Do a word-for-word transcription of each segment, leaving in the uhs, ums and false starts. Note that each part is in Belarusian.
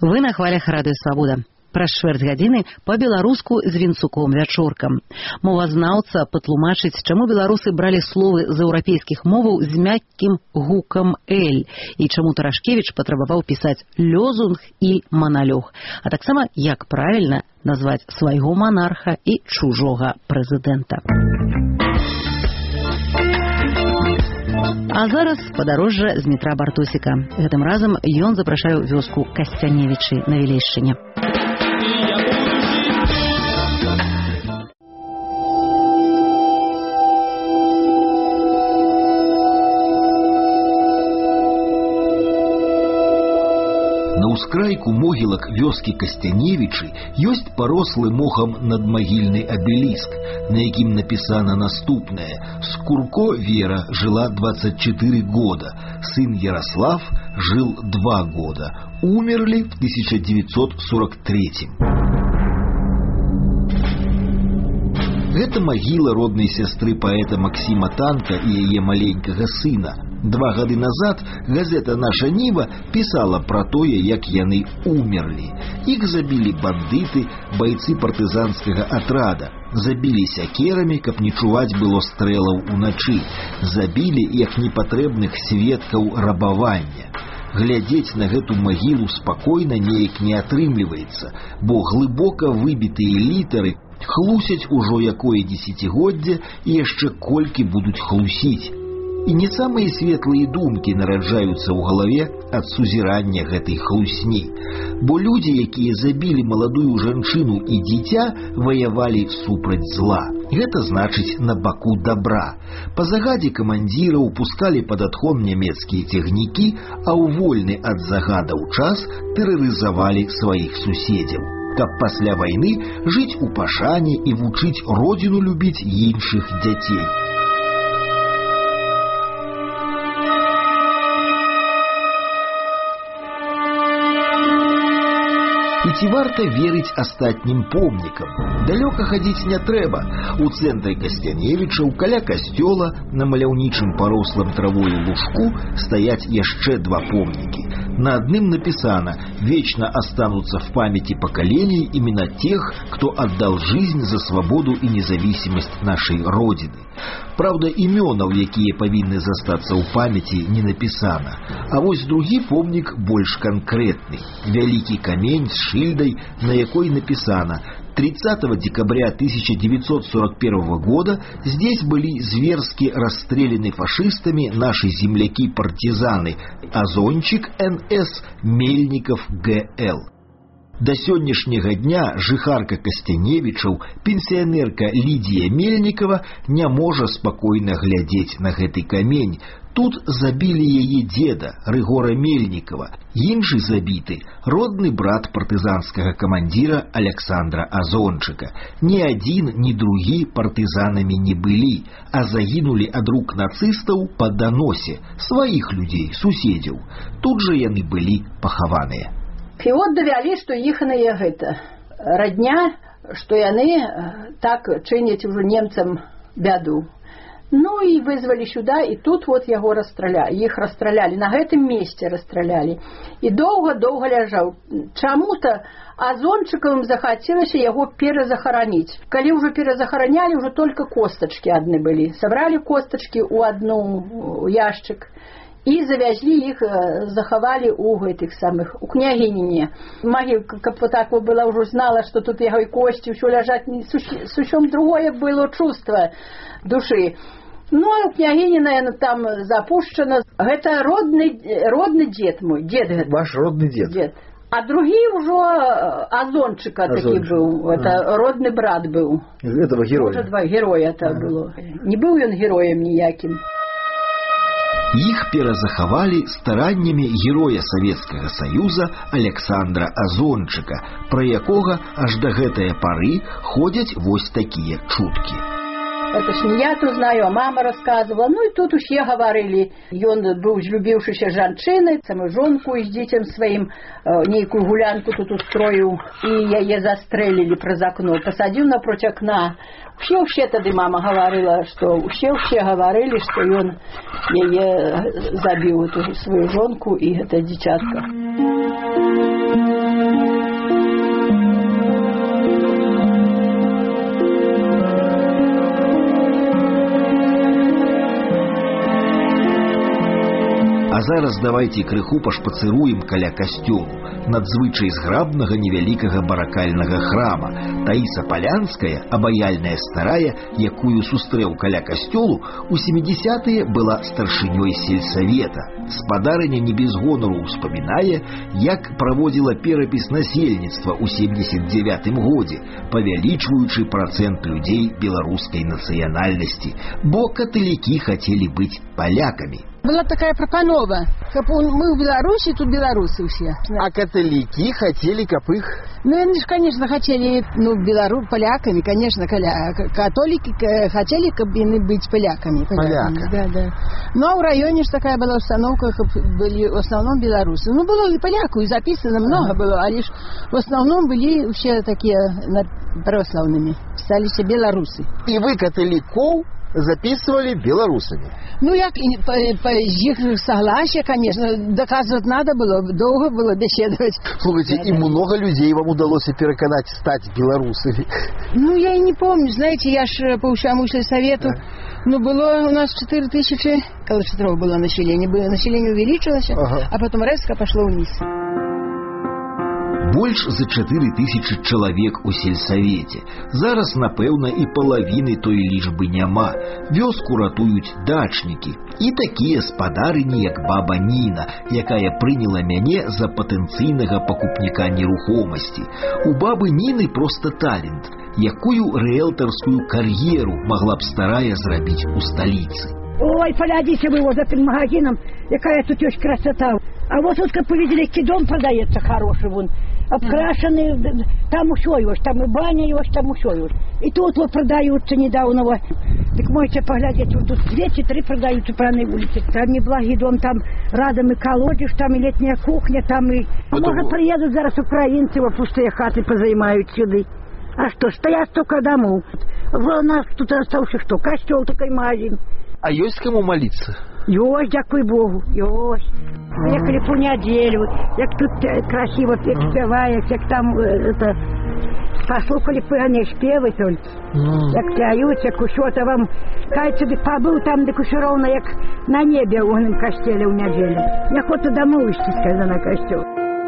Вы на хвалях радыё Свабода. Праз чвэрць гадзіны па-беларуску з Вінцуком Вячоркам. Мовазнаўца патлумачыць, чаму беларусы бралі словы з еўрапейскіх моваў з мяккім гукам «эль» і чаму Тарашкевіч патрабаваў пісаць лёзунг і маналёг, а таксама як правільна назваць свайго манарха і чужога прэзідэнта. А зараз падарожжа з метра Бартосіка. Гэтым разам ён запрашае ў вёску Касцяневічы на Вілейшчыне. На ўскрайку могілак вёскі Касцяневічы ёсць парослы мохам надмагільны абеліск, на якім напісана наступнае: «Скурко Вера жила двадцать четыре года, сын Ярослав жил два года, умерли в тысяча девятьсот сорок третьем». Гэта магіла роднай сястры паэта Максіма Танка і яе маленькага сына. Два гады назад газета «Наша Ніва» пісала пра тое, як яны умерлі. Іх забілі бандыты, байцы партызанскага атрада. Забілі сякерамі, каб не чуваць было стрэлаў уначы. Забілі як непатрэбных сведкаў рабавання. Глядзець на гэту магілу спакойна неяк не атрымліваецца, бо глыбока выбітыя літары хлусяць ужо якое дзесяцігоддзе і яшчэ колькі будуць хлусіць. І не самыя светлыя думкі нараджаюцца ў галаве ад сузірання гэтай хлусні. Бо людзі, якія забілі маладую жанчыну і дзіця, ваявалі супраць зла. Гэта значыць на баку добра. Па загадзе камандзіраў пускалі пад адхон нямецкія цягнікі, а ў вольны ад загадаў час тэрарызавалі сваіх суседзяў, каб пасля вайны жыць у пашане і вучыць родзіну любіць іншых дзяцей. І ці варта верыць астатнім помнікам? Далёка хадзіць не трэба. У цэнтры Касцяневічаў, каля касцёла, на маляўнічым парослым травою лужку стаяць яшчэ два помнікі. На адным написано: «Вечно останутся в памяти поколений имена тех, кто отдал жизнь за свободу и независимость нашей Родины». Правда, именаў, якія павінны застацца ў памяці, не написано. А вось другі помнік больш канкрэтны. Вялікі камень з шыльдай, на якой написано: тридцатого декабря тысяча девятьсот сорок первого года здесь были зверски расстреляны фашистами наши земляки-партизаны Азончик Н С, Мельников Г Л. До сённяшняга дня жыхарка Касцяневічаў, пенсіянерка Лідія Мельникова, не можа спакойна глядзець на гэты камень. Тут забілі яе деда, Рыгора Мельникова. Іншы забіты родны брат партызанскага камандзіра Александра Азончыка. Ні адзін, ні другі партызанамі не былі, а загінулі ад рук нацыстаў па даносе сваіх людзей, суседзяў. Тут жа яны былі пахаваныя. І от давялі, што іхная гэта радня, што яны так чыняць ужо немцам бяду. Ну і вызвалі сюда, і тут вот яго расстралялі. Іх расстралялі, на гэтым месце расстралялі. І доўга-доўга ляжаў. Чаму-то Азончыкавым захацелася яго перазахараніць. Калі ўжо перазахаранялі, ўжо только костачкі адны былі. Сабралі костачкі ў адну яшчык. І завязлі іх, захавалі у гэтых самых, у княгініне. Магілка, каб вот так вот была, ўжо знала, што тут яго косці ўсё ляжаць, сусём другое было чувство души. Ну, а у княгініна яна там запушчана. Гэта родны, родны дзед мой, дзед гэта. Ваш родны дзед? Дзед. А другі ўжо Азончыка такі быў, это а. родны брат быў. Гэтага героя? Уже два героя это а. было. Не быў ён героем ніякім. Іх перазахавалі стараннямі героя Савецкага Саюза Александра Азончыка, пра якога аж да гэтае пары ходзяць вось такія чуткі. Это ж не я тут знаю, а мама рассказывала. Ну и тут усе говорили. Ён быў злюбіўшыся жанчынай, самую жонку і з дзіцем сваім нейкую гулянку тут устроіў, і яе застрэлілі праз акно, пасадзіў напроць акна. Усе-усе тады мама говорила, что усе-усе говорили, что ён яе забіў, эту свою жонку і гэта дзіцятка. зараз давайте крыху пашпацыруем каля касцёлу, надзвычай зграбнага невялікага баракальнага храма. Таіса Палянская, абаяльная старая, якую сустрэў каля касцёлу, у семидесятые была старшынёй сельсавета. Спадарыня не без гонору ўспамінае, як праводзіла перапіс насельніцтва ў семьдесят девятым годзе, павялічваючы працэнт людзей беларускай нацыянальнасці, бо каталікі хацелі быць палякамі. Была такая прапанова, каб мы ў Беларусі, тут беларусы ўсе. А каталікі хацелі, каб іх... Ну, они же, конечно, хотели, ну, белорус, поляками, конечно, католики хотели, каб яны быть поляками. Поляка. Да, да. Но в районе же такая была установка, были в основном белорусы. Ну, было и поляку, и записано много ага. было, а лишь в основном были все такие православными, стали все белорусы. И вы католиков записывали белорусами? Ну, як по, по их согласию, конечно, доказывать надо было, долго было беседовать. Слушайте, да, и да. много людей вам удалось переконать стать белорусами? Ну, я и не помню, знаете, я ж по ушам совету, да. ну, было у нас четыре тысячи, когда Петрова было население, было, население увеличилось, ага. а потом резко пошло вниз. Больш за чатыры тысячы чалавек у сельсавеце. Зараз, напэўна, і палавіны той лічбы няма. Вёску ратуюць дачнікі. І такія спадарыні, як баба Ніна, якая прыняла мяне за патэнцыйнага пакупніка нерухомасці. У бабы Ніны проста талент, якую рыэлтарскую кар'еру магла б старая зрабіць у сталіцы. Ой, полядите вы его за этим магазином, якая тут есть красота. А вот тут, как повидели, дом продается хороший, вон, обкрашенный, там усё есть, там и баня есть, там усё есть. И тут вот продаются недавно, вот. Так можете поглядеть, вот тут двести три продаются по на улице. Там и благий дом, там рядом и колодец, там и летняя кухня, там и... А может, приедут зараз украинцы, вот пустые хаты позаймают сюда. А что, стоят только домов. У нас тут остался что, костел такой магазин. А есть кому молиться? Ёсь, дякую Богу, ёсь. Приехали по неделю, як тут красиво як спевают, як там это, послухали пьяные спевы только. Як пяют, як усё-то вам, кажется, побыл там, так усё ровно, як на небе у них костеле в неделю. Я охота домой идти, сказала на костел.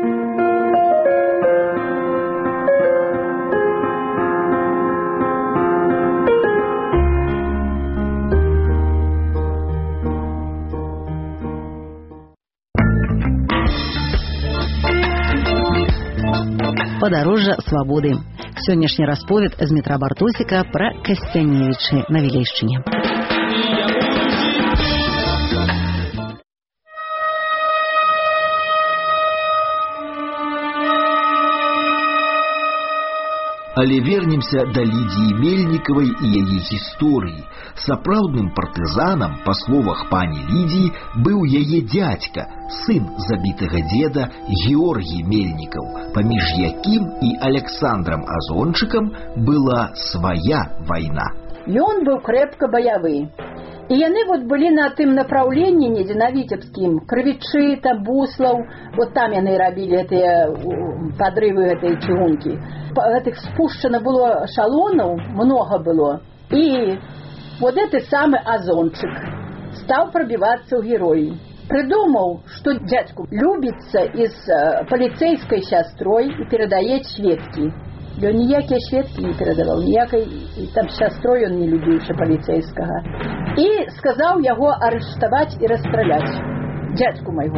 Падарожжа свабоды. Сённяшні расповед з метра Бартосіка пра Касцяневічы на Вілейшчыне. Але вернемся да Лідіі Мельнікавай і яе гісторыі. Сапраўдным партызанам, па словах пані Лідіі, быў яе дзядзька, сын забітага дзеда Георгій Мельнікаў, паміж якім і Александром Азончыкам была свая вайна. Ён быў крэпка баявы. І яны вот былі на тым направленні недзе на Віцебскім, Крывічы, там Буслаў, вот там яны рабілі гэтыя падрывы гэтай чыгункі. Гэтых спушчана было шалонаў, много было. І вот гэты самы Азончык стаў прабівацца ў героі. Прыдумаў, што дзядзьку любіцца і з паліцэйскай сястрой і перадае сведкі. Ён ніякія сведкі не перадаваў, ніякай, і там сястрой ён не любіўся паліцэйскага. І сказаў яго арыштаваць і расстраляць. Дзядзьку майго.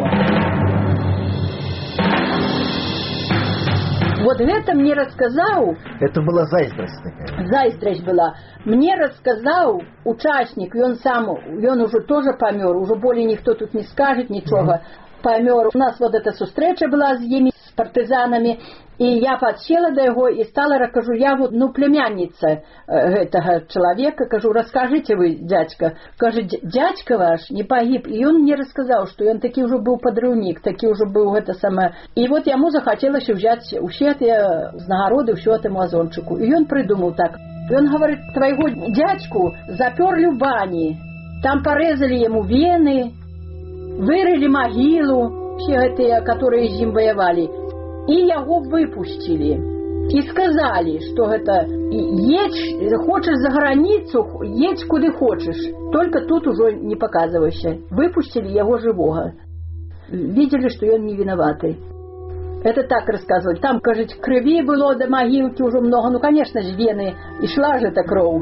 Вот гэта мне расказаў... Это была зайздрасць такая. Зайздрасць была. Мне расказаў участник, ён сам, ён уже тоже памёр, уже более ніхто тут не скажет нічога. Mm-hmm. Памёр. У нас вот эта сустрэча была з імі, з партызанамі, і я падсела да яго і стала, кажу, я вот, ну, племянница э, гэтага чалавека, кажу, раскажите вы, дядька. Кажу, дядька ваш не погиб. І ён мне расказаў, што ён такі ўжо быў падрыўнік, такі ўжо быў гэта самае. І вот яму захацелася ўзяць усе тыя знагароды, ўсё этому Азончыку. І ён прыдумаў так. Ён говорит, твайго дядьку запёрлі ў бані, там парэзалі яму вены, вырылі магілу, все гэтыя, которые з ім ваявалі. І яго выпусцілі. І сказалі, што гэта едь, хочаш за граніцу, едь куды хочаш. Только тут ужо не паказвайся. Выпусцілі яго жывога. видели, что он не виноватый. Это так рассказывали. Там, кажется, крови было до могилки уже много. Ну, конечно же, вены. И шла же эта кровь.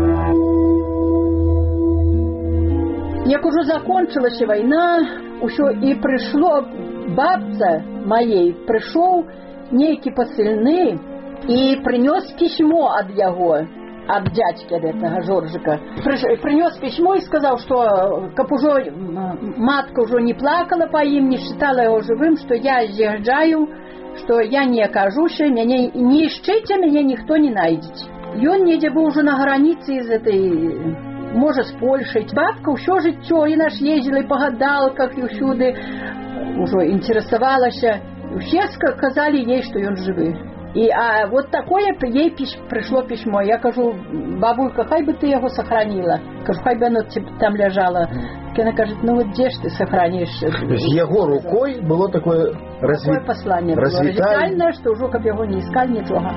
Як уже закончилась война, еще и пришло бабца моей, пришел некий посыльный и принес письмо от его, от дядьки от этого Жоржика. Принес письмо и сказал, что как уже матка уже не плакала по им, не считала его живым, что я съезжаю, что я не окажусь, меня не ищите, меня никто не найдет. И он недя был уже на границе из этой... Может, с Польшей. Бабка все життя и наш ездила и по гадалках, и всюди уже интересовалась. И все сказали ей, что он живый. И а вот такое ей пиш, пришло письмо. Я кажу, бабулька, хай бы ты его сохранила. Кажу, хай бы оно там лежало. И она говорит, ну вот где ж ты сохранишь? То есть его рукой было такое, разви... такое послание было радикальное, что уже как его не искали ничего.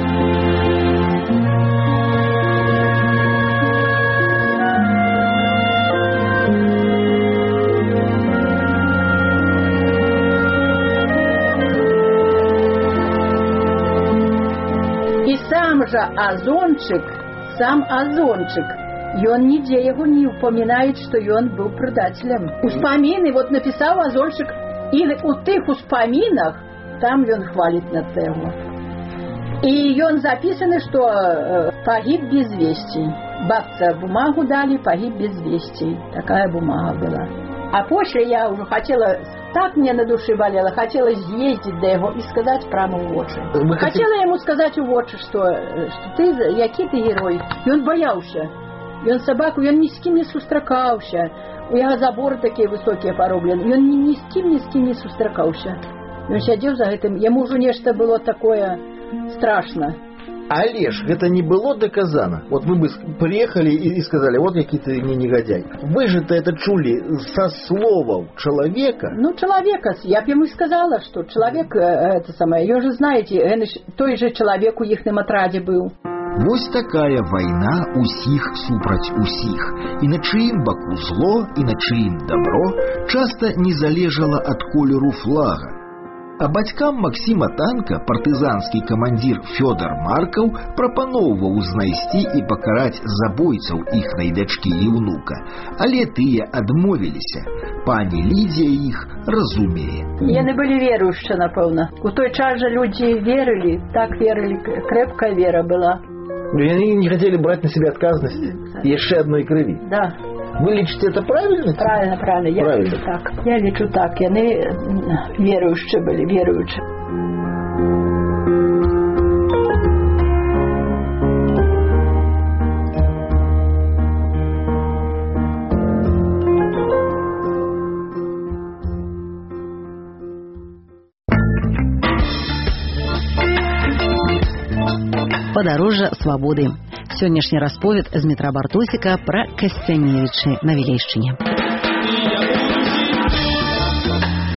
Же Озончик, сам Озончик, и он нигде его не упоминает, что он был предателем. Успомины, вот написал Озончик, и у тех успоминах, там он хвалит на того. И он записано, что э, погиб без вестей. Бабца бумагу дали, погиб без вестей. Такая бумага была. А после я уже хотела, так мне на душе болело, хотела съездить до его и сказать прямо в очи. Вы хотела хотите... ему сказать в очи, что, что ты, який ты герой. И он боялся. И он собаку, и он ни с кем не сустракался. У него заборы такие высокие порублены. И он ни, ни с кем, ни с кем не сустракался. И он сидел за этим. Ему уже нечто было такое страшно. Але ж гэта не было доказано. Вот мы бы приехали и сказали, вот какие ты не негодяй. Вы же-то это чули со словом человека. Ну, человека. Я бы ему сказала, что человек, это самое, ее же знаете, той же человек у их на матраде был. Вось такая война усіх супраць усіх. І на чыім баку зло, і на чыім добро часто не залежало от колеру флага. А бацькам Максима Танка партызанскі камандзір Фёдор Маркаў прапаноўваў знайсці і пакараць забойцаў іхнай дачкі і ўнука. Але тыя адмовіліся. Пані Лідзія іх разумее. Яны былі верующие, напэўна. У той час же люди верили, так верили, крепкая вера была. И они не хотели брать на себя отказность еще одной крови. Да. Вы лечите это правильно? Правильно, правильно. Я правильно. лечу так. Я лечу так. И они верующие были, верующие. Падарожжа свабоды. Сённяшні расповед з метра Бартосіка пра Касцяневічы на Вілейшчыне.